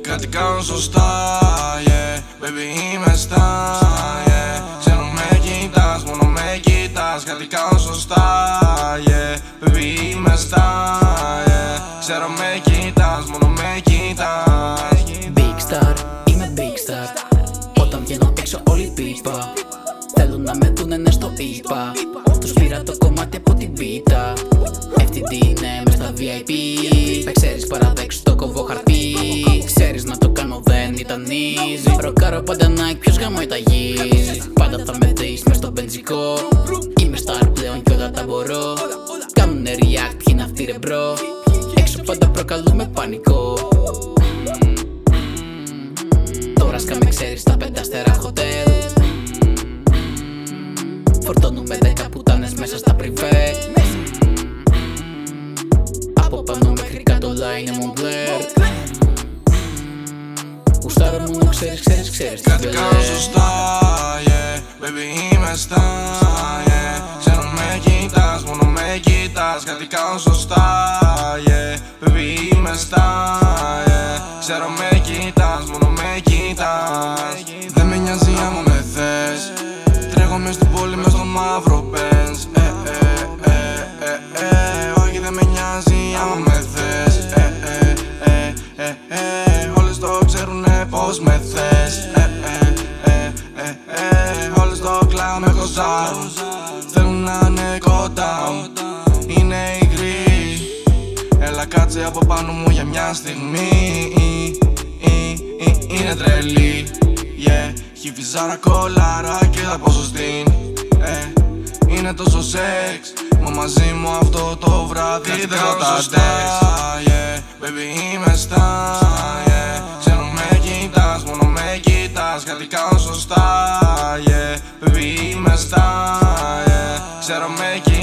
Κάτι κάνω σωστά, yeah. Baby είμαι στα, yeah. Ξέρω με κοιτάς, μόνο με κοιτάς. Κάτι κάνω σωστά, yeah. Baby είμαι στα, yeah. Ξέρω με κοιτάς, μόνο με κοιτάς. Big star, είμαι big star. Όταν βγαίνω έξω όλοι πίπα. Θέλουν να με δουνε ναι στο είπα. Τους πήρα το κομμάτι από την πίτα. FTD είναι μες στα VIP. Με ξέρεις παραδέξου το κοβό χαρτί. Ξέρεις να το κάνω δεν ήταν easy. Ροκάρω πάντα Nike, ποιος γάμο ταγίζει. Πάντα θα με δεις μες στο μπενζικό. Είμαι star πλέον κι όλα τα μπορώ. Κάνουνε react, ποιοι είναι αυτοί ρε μπρο. Έξω πάντα προκαλούμε πανικό. Τώρα σκάμε ξέρεις τα 5 αστέρα χοτέλ. Φορτώνουμε 10 πουτάνες μέσα στα πριβέ. Από πάνω μέχρι κάτω όλα είναι Montclair. Γουστάρω μόνο ξέρεις Κάτι κάνω σωστά, yeah. Baby είμαι στα, yeah. Ξέρω με κοιτάς, μόνο με κοιτάς. Κάτι κάνω σωστά, yeah. Baby είμαι στα, yeah. Ξέρω με κοιτάς, μόνο με κοιτάς. Δεν με νοιάζει άμα με θες. Τρέχω μες στην πόλη μες στο μαύρο Benz. Όχι δεν με νοιάζει άμα με θες. Όλες το ξέρουνε πως με θες. Όλες το κλάω με κοζάρουν. Θέλουν να είναι κοντά μου. Είναι υγροί. Έλα κάτσε από πάνω μου για μια στιγμή. Είναι τρελή, yeah. Έχει βυζάρα κολάρα και θα πω σωστήν. Είναι τόσο σεξ. Μα μαζί μου αυτό το βράδυ δεν θα τα σωστά, yeah. Baby είμαι στα, yeah. Ξέρω με κοιτάς, μόνο με κοιτάς. Κάτι κάνω σωστά, yeah. Baby είμαι στα, yeah. Ξέρω με κοιτάς.